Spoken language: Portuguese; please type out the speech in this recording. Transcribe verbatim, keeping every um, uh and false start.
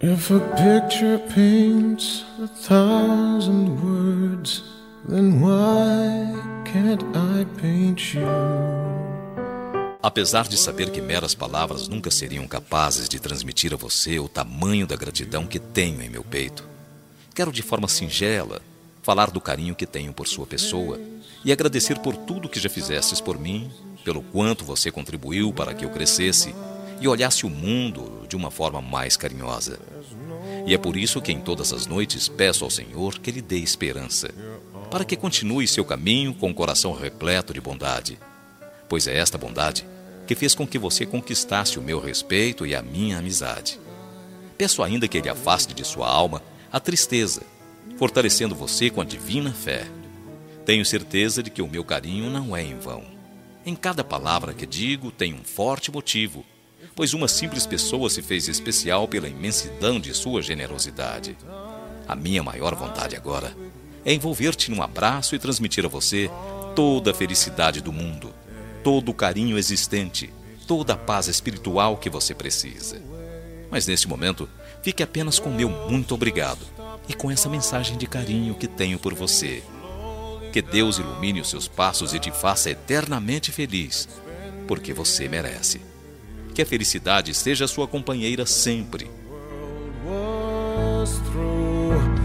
If a picture paints a thousand words, then why can't I paint you? Apesar de saber que meras palavras nunca seriam capazes de transmitir a você o tamanho da gratidão que tenho em meu peito, quero de forma singela falar do carinho que tenho por sua pessoa e agradecer por tudo que já fizestes por mim, pelo quanto você contribuiu para que eu crescesse e olhasse o mundo de uma forma mais carinhosa. E é por isso que em todas as noites peço ao Senhor que lhe dê esperança, para que continue seu caminho com o coração repleto de bondade, pois é esta bondade que fez com que você conquistasse o meu respeito e a minha amizade. Peço ainda que Ele afaste de sua alma a tristeza, fortalecendo você com a divina fé. Tenho certeza de que o meu carinho não é em vão. Em cada palavra que digo tem um forte motivo, pois uma simples pessoa se fez especial pela imensidão de sua generosidade. A minha maior vontade agora é envolver-te num abraço e transmitir a você toda a felicidade do mundo, todo o carinho existente, toda a paz espiritual que você precisa. Mas neste momento, fique apenas com meu muito obrigado e com essa mensagem de carinho que tenho por você. Que Deus ilumine os seus passos e te faça eternamente feliz, porque você merece. Que a felicidade seja sua companheira sempre. Was through